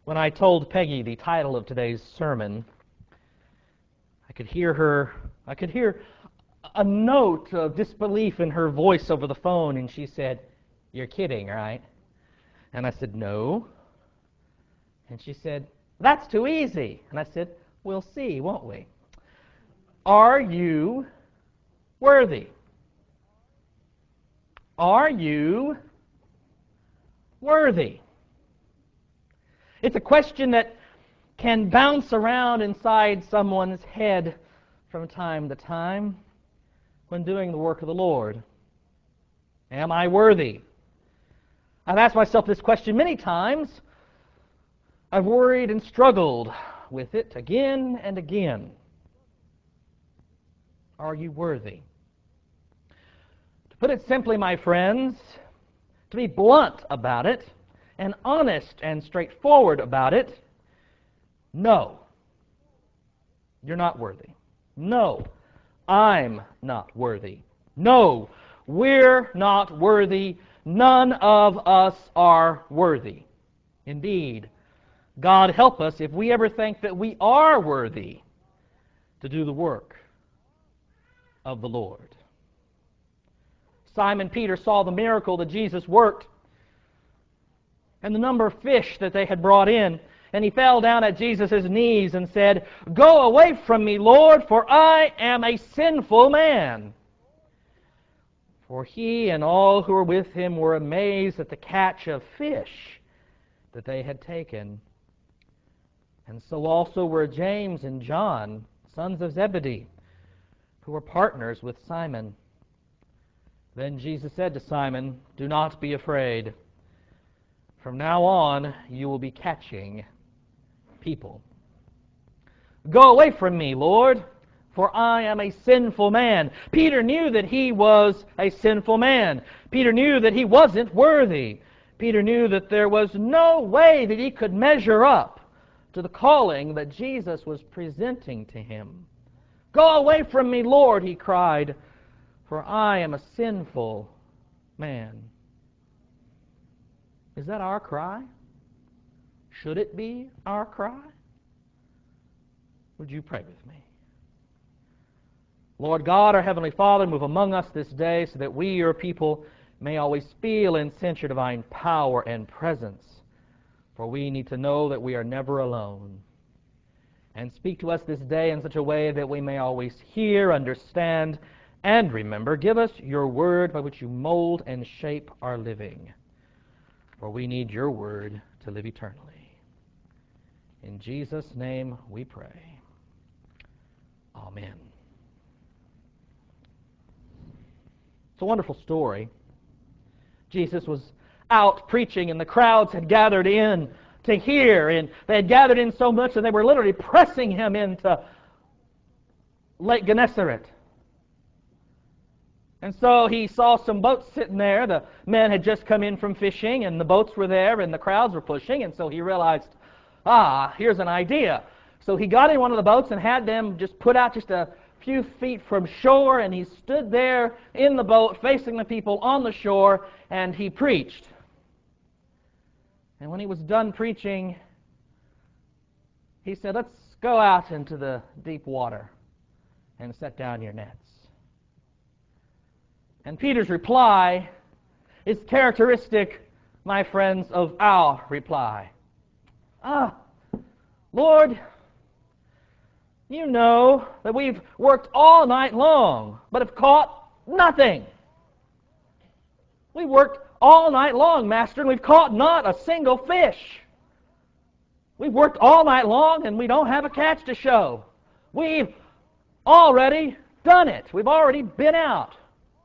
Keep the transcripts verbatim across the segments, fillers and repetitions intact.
When I told Peggy the title of today's sermon, I could hear her, I could hear a note of disbelief in her voice over the phone, and she said, "You're kidding, right?" And I said, "No." And she said, "That's too easy." And I said, "We'll see, won't we?" Are you worthy? Are you worthy? It's a question that can bounce around inside someone's head from time to time when doing the work of the Lord. Am I worthy? I've asked myself this question many times. I've worried and struggled with it again and again. Are you worthy? To put it simply, my friends, to be blunt about it, and honest and straightforward about it, no, you're not worthy. No, I'm not worthy. No, we're not worthy. None of us are worthy. Indeed, God help us if we ever think that we are worthy to do the work of the Lord. Simon Peter saw the miracle that Jesus worked and the number of fish that they had brought in, and he fell down at Jesus' knees and said, "Go away from me, Lord, for I am a sinful man." For he and all who were with him were amazed at the catch of fish that they had taken. And so also were James and John, sons of Zebedee, who were partners with Simon. Then Jesus said to Simon, "Do not be afraid. From now on, you will be catching people." "Go away from me, Lord, for I am a sinful man." Peter knew that he was a sinful man. Peter knew that he wasn't worthy. Peter knew that there was no way that he could measure up to the calling that Jesus was presenting to him. "Go away from me, Lord," he cried, "for I am a sinful man." Is that our cry? Should it be our cry? Would you pray with me? Lord God, our Heavenly Father, move among us this day so that we, your people, may always feel and sense your divine power and presence. For we need to know that we are never alone. And speak to us this day in such a way that we may always hear, understand, and remember. Give us your word by which you mold and shape our living. For we need your word to live eternally. In Jesus' name we pray. Amen. It's a wonderful story. Jesus was out preaching, and the crowds had gathered in to hear, and they had gathered in so much that they were literally pressing him into Lake Gennesaret. And so he saw some boats sitting there. The men had just come in from fishing, and the boats were there, and the crowds were pushing, and so he realized, ah, here's an idea. So he got in one of the boats and had them just put out just a few feet from shore, and he stood there in the boat facing the people on the shore, and he preached. And when he was done preaching, he said, "Let's go out into the deep water and set down your nets." And Peter's reply is characteristic, my friends, of our reply. "Ah, Lord, you know that we've worked all night long, but have caught nothing. We've worked all night long, Master, and we've caught not a single fish. We've worked all night long, and we don't have a catch to show. We've already done it. We've already been out.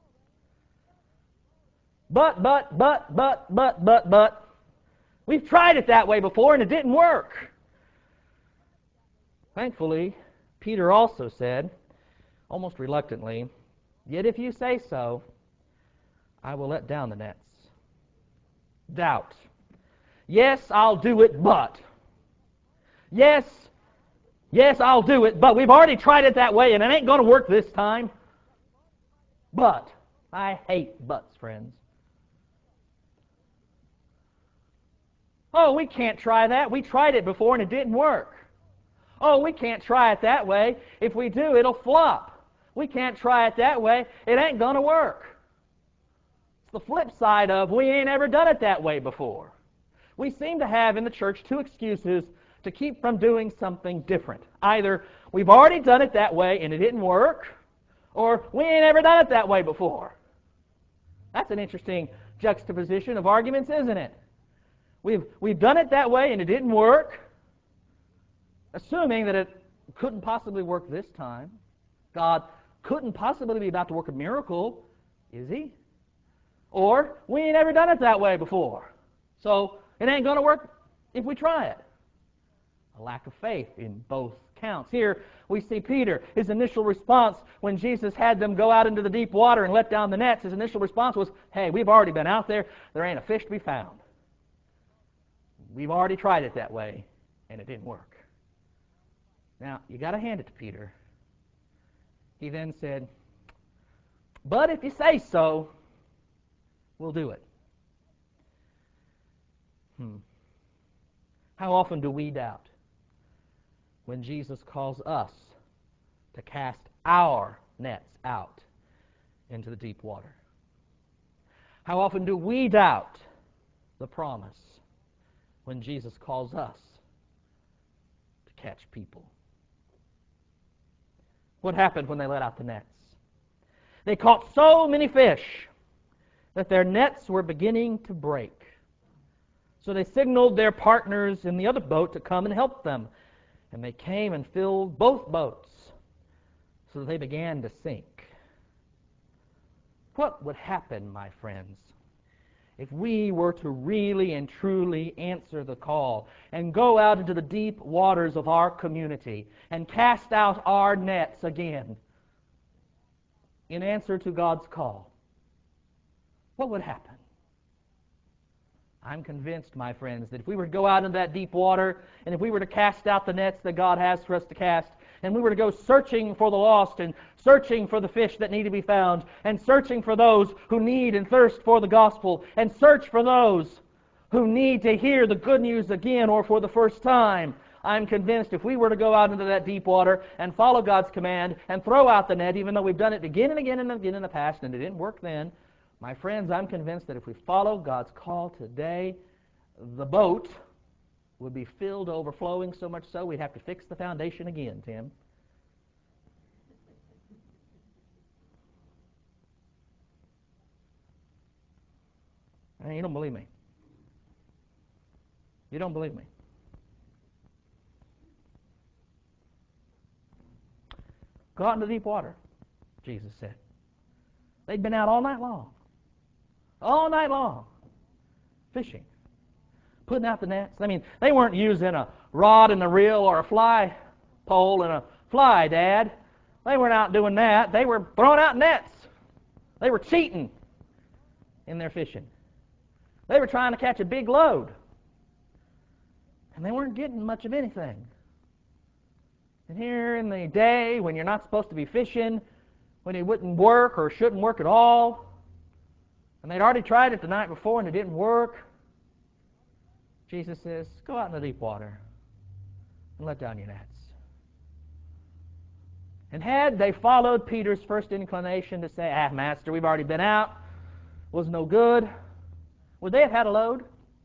But, but, but, but, but, but, but, we've tried it that way before, and it didn't work." Thankfully, Peter also said, almost reluctantly, "Yet if you say so, I will let down the nets." Doubt. Yes, I'll do it, but. Yes, yes, I'll do it, but we've already tried it that way, and it ain't going to work this time. But. I hate buts, friends. Oh, we can't try that. We tried it before and it didn't work. Oh, we can't try it that way. If we do, it'll flop. We can't try it that way. It ain't going to work. It's the flip side of we ain't ever done it that way before. We seem to have in the church two excuses to keep from doing something different. Either we've already done it that way and it didn't work, or we ain't ever done it that way before. That's an interesting juxtaposition of arguments, isn't it? We've, we've done it that way and it didn't work, assuming that it couldn't possibly work this time. God couldn't possibly be about to work a miracle, is He? Or we ain't ever done it that way before, so it ain't going to work if we try it. A lack of faith in both counts. Here we see Peter, his initial response when Jesus had them go out into the deep water and let down the nets, his initial response was, hey, we've already been out there. There ain't a fish to be found. We've already tried it that way, and it didn't work. Now, you got to hand it to Peter. He then said, but if you say so, we'll do it. Hmm. How often do we doubt when Jesus calls us to cast our nets out into the deep water? How often do we doubt the promise when Jesus calls us to catch people? What happened when they let out the nets? They caught so many fish that their nets were beginning to break. So they signaled their partners in the other boat to come and help them. And they came and filled both boats so that they began to sink. What would happen, my friends, if we were to really and truly answer the call and go out into the deep waters of our community and cast out our nets again in answer to God's call? What would happen? I'm convinced, my friends, that if we were to go out into that deep water and if we were to cast out the nets that God has for us to cast, and we were to go searching for the lost and searching for the fish that need to be found and searching for those who need and thirst for the gospel and search for those who need to hear the good news again or for the first time, I'm convinced if we were to go out into that deep water and follow God's command and throw out the net, even though we've done it again and again and again in the past and it didn't work then, my friends, I'm convinced that if we follow God's call today, the boat would be filled to overflowing, so much so we'd have to fix the foundation again, Tim. And you don't believe me. You don't believe me. Go out into deep water, Jesus said. They'd been out all night long. All night long. Fishing. Putting out the nets. I mean, they weren't using a rod and a reel or a fly pole and a fly, Dad. They weren't out doing that. They were throwing out nets. They were cheating in their fishing. They were trying to catch a big load. And they weren't getting much of anything. And here in the day when you're not supposed to be fishing, when it wouldn't work or shouldn't work at all, and they'd already tried it the night before and it didn't work, Jesus says, go out in the deep water and let down your nets. And had they followed Peter's first inclination to say, ah, Master, we've already been out, was no good, would they have had a load?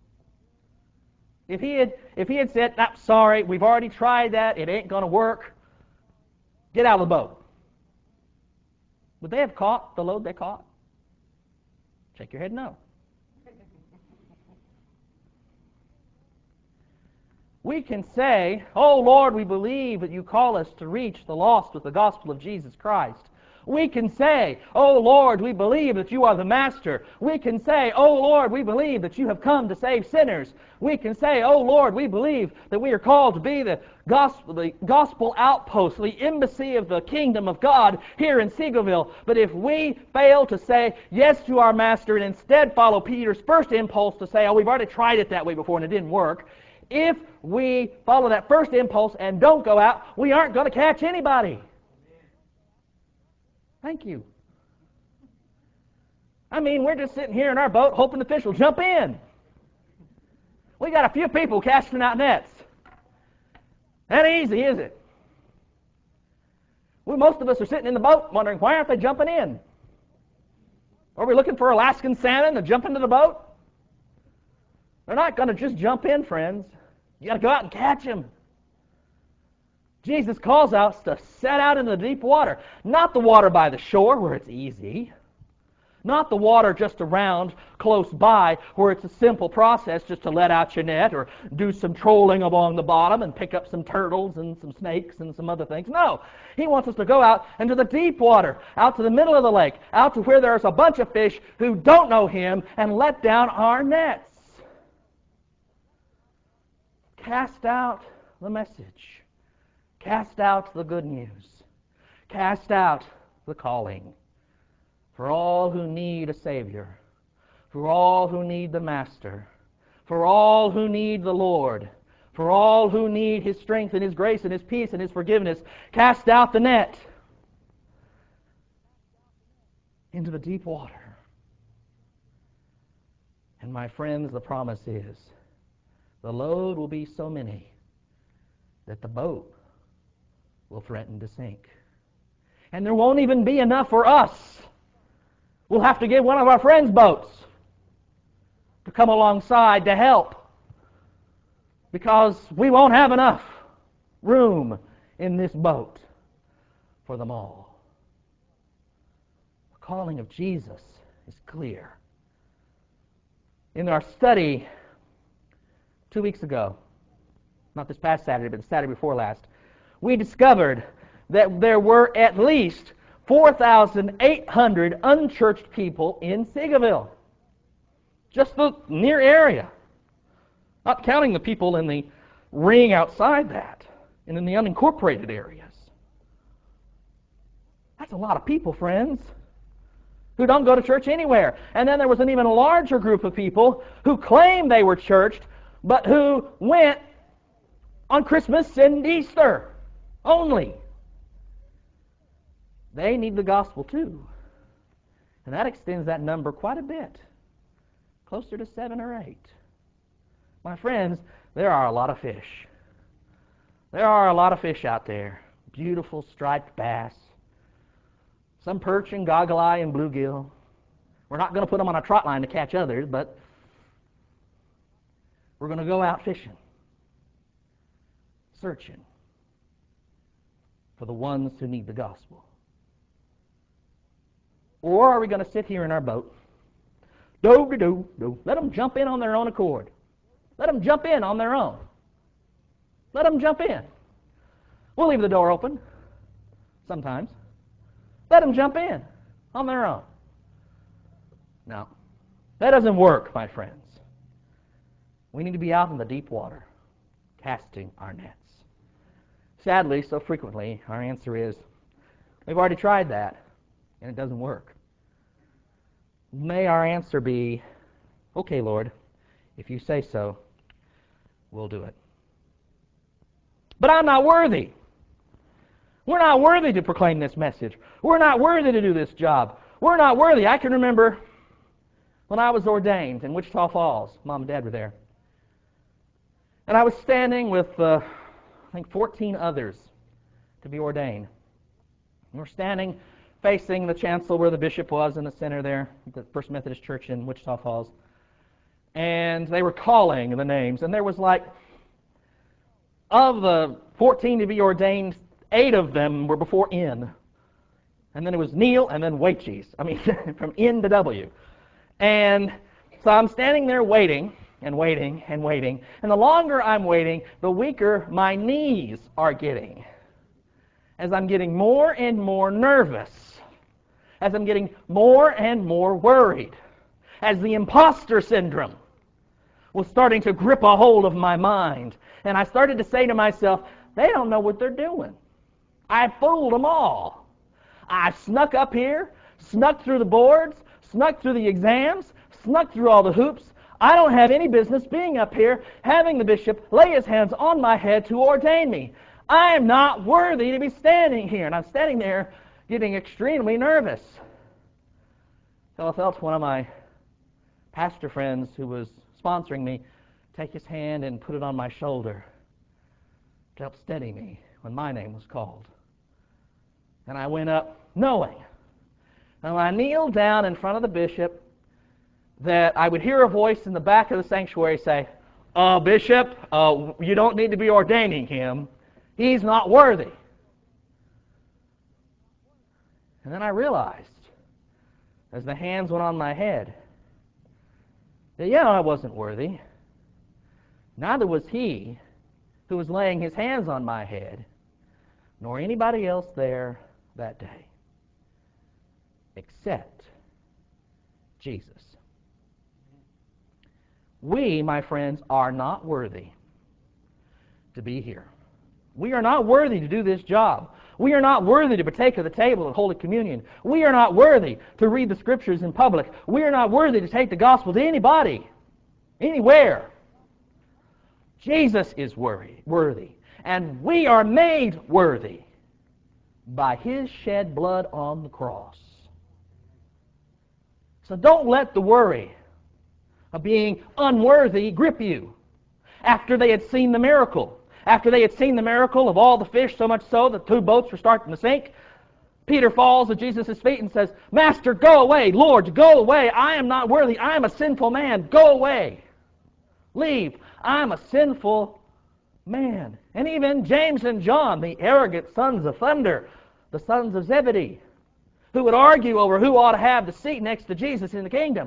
If he had, if he had said, nah, sorry, we've already tried that, it ain't going to work, get out of the boat, would they have caught the load they caught? Shake your head no. We can say, oh Lord, we believe that you call us to reach the lost with the gospel of Jesus Christ. We can say, oh Lord, we believe that you are the Master. We can say, oh Lord, we believe that you have come to save sinners. We can say, oh Lord, we believe that we are called to be the gospel, the gospel outpost, the embassy of the kingdom of God here in Seagoville. But if we fail to say yes to our Master and instead follow Peter's first impulse to say, oh, we've already tried it that way before and it didn't work, if we follow that first impulse and don't go out, we aren't going to catch anybody. Thank you. I mean, we're just sitting here in our boat hoping the fish will jump in. We got a few people casting out nets. That ain't easy, is it? We, most of us are sitting in the boat wondering, why aren't they jumping in? Are we looking for Alaskan salmon to jump into the boat? They're not going to just jump in, friends. You got to go out and catch them. Jesus calls us to set out into the deep water. Not the water by the shore where it's easy. Not the water just around, close by, where it's a simple process just to let out your net or do some trolling along the bottom and pick up some turtles and some snakes and some other things. No, He wants us to go out into the deep water, out to the middle of the lake, out to where there's a bunch of fish who don't know Him, and let down our nets. Cast out the message. Cast out the good news. Cast out the calling. For all who need a Savior, for all who need the Master, for all who need the Lord, for all who need His strength and His grace and His peace and His forgiveness, cast out the net into the deep water. And my friends, the promise is, the load will be so many that the boat will threaten to sink. And there won't even be enough for us. We'll have to get one of our friends' boats to come alongside to help, because we won't have enough room in this boat for them all. The calling of Jesus is clear. In our study two weeks ago, not this past Saturday, but the Saturday before last, we discovered that there were at least four thousand eight hundred unchurched people in Seagoville. Just the near area. Not counting the people in the ring outside that and in the unincorporated areas. That's a lot of people, friends, who don't go to church anywhere. And then there was an even larger group of people who claimed they were churched, but who went on Christmas and Easter only. They need the gospel too. And that extends that number quite a bit. Closer to seven or eight. My friends, there are a lot of fish. There are a lot of fish out there. Beautiful striped bass. Some perch and goggle eye and bluegill. We're not going to put them on a trot line to catch others, but we're going to go out fishing. Searching for the ones who need the gospel. Or are we going to sit here in our boat? Do, do, do, do. Let them jump in on their own accord. Let them jump in on their own. Let them jump in. We'll leave the door open sometimes. Let them jump in on their own. No, that doesn't work, my friends. We need to be out in the deep water, casting our nets. Sadly, so frequently, our answer is, we've already tried that, and it doesn't work. May our answer be, okay, Lord, if you say so, we'll do it. But I'm not worthy. We're not worthy to proclaim this message. We're not worthy to do this job. We're not worthy. I can remember when I was ordained in Wichita Falls. Mom and Dad were there. And I was standing with, uh, I think, fourteen others to be ordained. And we're standing facing the chancel where the bishop was in the center there, the First Methodist Church in Wichita Falls. And they were calling the names. And there was like, of the fourteen to be ordained, eight of them were before N. And then it was Neil and then Waichies. I mean, from N to W. And so I'm standing there waiting and waiting and waiting. And the longer I'm waiting, the weaker my knees are getting. As I'm getting more and more nervous. As I'm getting more and more worried. As the imposter syndrome was starting to grip a hold of my mind. And I started to say to myself, they don't know what they're doing. I fooled them all. I snuck up here, snuck through the boards, snuck through the exams, snuck through all the hoops. I don't have any business being up here, having the bishop lay his hands on my head to ordain me. I am not worthy to be standing here. And I'm standing there getting extremely nervous. So I felt one of my pastor friends who was sponsoring me take his hand and put it on my shoulder to help steady me when my name was called. And I went up knowing, and when I kneeled down in front of the bishop, that I would hear a voice in the back of the sanctuary say, uh, Bishop, uh, you don't need to be ordaining him. He's not worthy. And then I realized, as the hands went on my head, that, yeah, I wasn't worthy. Neither was he who was laying his hands on my head, nor anybody else there that day, except Jesus. We, my friends, are not worthy to be here. We are not worthy to do this job. We are not worthy to partake of the table of Holy Communion. We are not worthy to read the Scriptures in public. We are not worthy to take the gospel to anybody, anywhere. Jesus is worthy, and we are made worthy by his shed blood on the cross. So don't let the worry of being unworthy grip you. After they had seen the miracle, after they had seen the miracle of all the fish, so much so that two boats were starting to sink, Peter falls at Jesus' feet and says, Master, go away. Lord, go away. I am not worthy. I am a sinful man. Go away. Leave. I am a sinful man. And even James and John, the arrogant sons of thunder, the sons of Zebedee, who would argue over who ought to have the seat next to Jesus in the kingdom.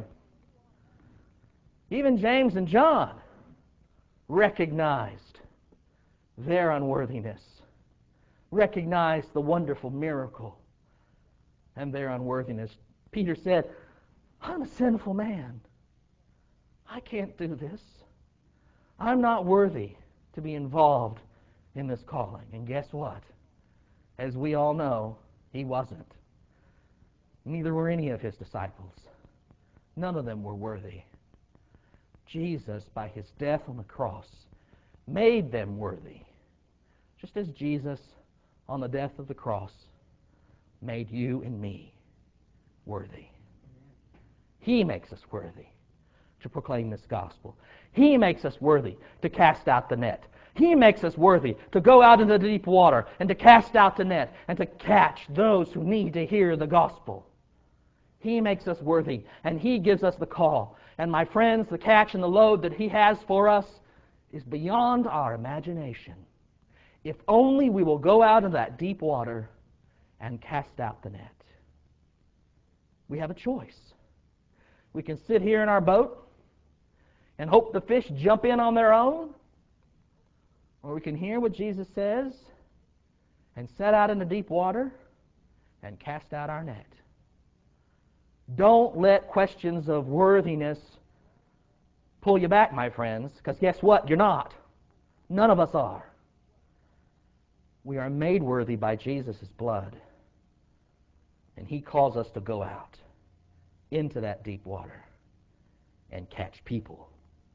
Even James and John recognized their unworthiness, recognized the wonderful miracle and their unworthiness. Peter said, I'm a sinful man. I can't do this. I'm not worthy to be involved in this calling. And guess what? As we all know, he wasn't. Neither were any of his disciples. None of them were worthy. Jesus, by his death on the cross, made them worthy. Just as Jesus, on the death of the cross, made you and me worthy. He makes us worthy to proclaim this gospel. He makes us worthy to cast out the net. He makes us worthy to go out into the deep water and to cast out the net and to catch those who need to hear the gospel. He makes us worthy, and he gives us the call. And my friends, the catch and the load that he has for us is beyond our imagination. If only we will go out into that deep water and cast out the net. We have a choice. We can sit here in our boat and hope the fish jump in on their own, or we can hear what Jesus says and set out into deep water and cast out our net. Don't let questions of worthiness pull you back, my friends, because guess what? You're not. None of us are. We are made worthy by Jesus' blood, and he calls us to go out into that deep water and catch people.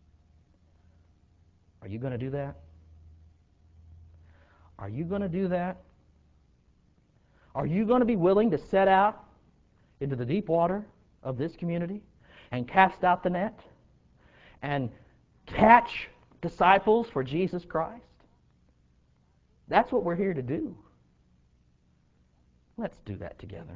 Are you going to do that? Are you going to do that? Are you going to be willing to set out into the deep water of this community and cast out the net and catch disciples for Jesus Christ? That's what we're here to do. Let's do that together.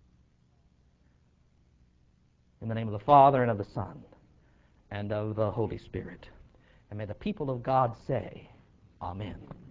In the name of the Father, and of the Son, and of the Holy Spirit. And may the people of God say, Amen.